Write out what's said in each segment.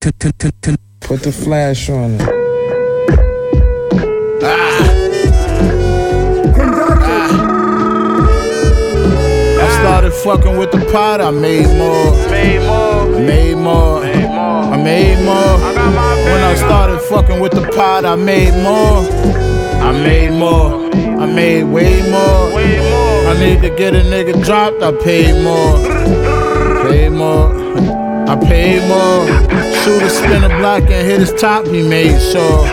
Put the flash on it. I started fucking with the pot, I made more. When I started fucking with the pot, I made more. I made way more. I need to get a nigga dropped, I paid more. I paid more. Shooter spin a block and hit his top, he made sure.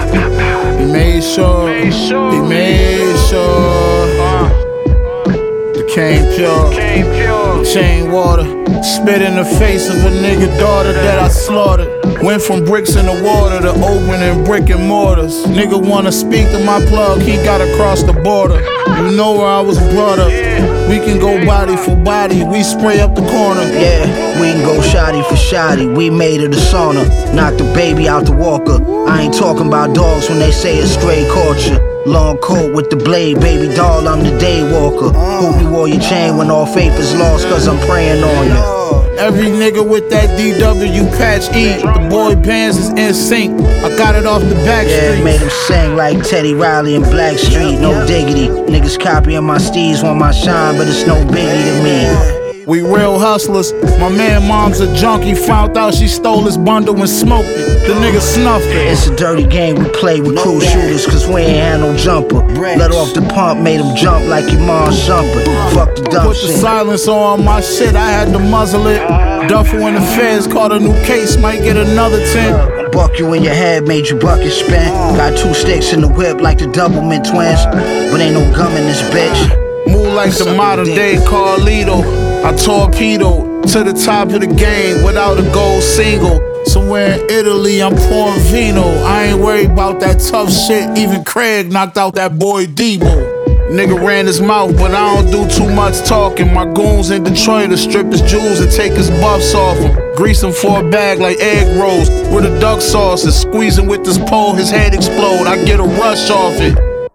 The cane pure, the chain water. Spit in the face of a nigga daughter that I slaughtered. Went from bricks in the water to opening brick and mortars. Nigga wanna speak to my plug, he got across the border. You know where I was brought up. We can go body for body, we spray up the corner. Yeah, we can go shoddy for shoddy, we made it a sauna. Knock the baby out the walker. I ain't talking about dogs when they say it's stray culture. Long coat with the blade, baby doll, I'm the day walker. Hope you wore your chain when all faith is lost, cause I'm praying on you. Every nigga with that DW patch E, the boy bands is in sync. I got it off the back Yeah, street. made him sing like Teddy Riley and Blackstreet, no diggity. Niggas copying my steez, want my shine, but it's no biggie to me. We real hustlers. My man mom's a junkie. Found out she stole his bundle and smoked it. The nigga snuffed it. It's a dirty game, we play with crew shooters, cause we ain't had no jumper. Let off the pump, made him jump like your mom's jumper. Fuck the dumb Put the shit. silence on my shit, I had to muzzle it. Duffel in the feds, caught a new case, might get another 10. Buck you in your head, made your bucket spin. Got 2 sticks in the whip like the Doublemint twins, but ain't no gum in this bitch. Move like the modern day Carlito. I torpedo to the top of the game without a gold single. Somewhere in Italy, I'm pouring vino. I ain't worried about that tough shit. Even Craig knocked out that boy Debo. Nigga ran his mouth, but I don't do too much talking. My goons in Detroit will strip his jewels and take his buffs off him. Grease him for a bag like egg rolls with a duck sauce and squeeze him with this pole, his head explode. I get a rush off it.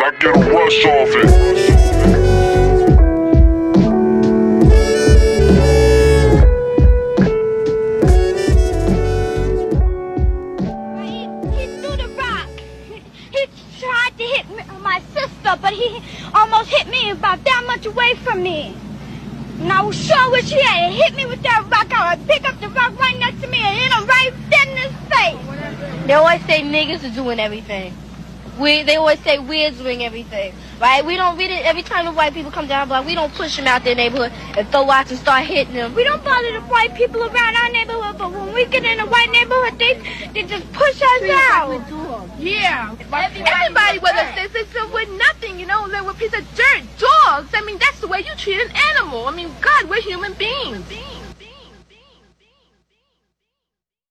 To hit my sister, but he almost hit me about that much away from me. And I was sure wish he had hit me with that rock. I would pick up the rock right next to me and hit him right dead in his face. They always say niggas are doing everything. They always say we're doing everything, right? We don't read it every time the white people come down the block. We don't push them out their neighborhood and throw rocks and start hitting them. We don't bother the white people around our neighborhood, but when we get in a white neighborhood, they just push us out. Yeah, everybody with us, they still with nothing, you know, they're a piece of dirt, dogs. I mean, that's the way you treat an animal. I mean, God, we're human beings.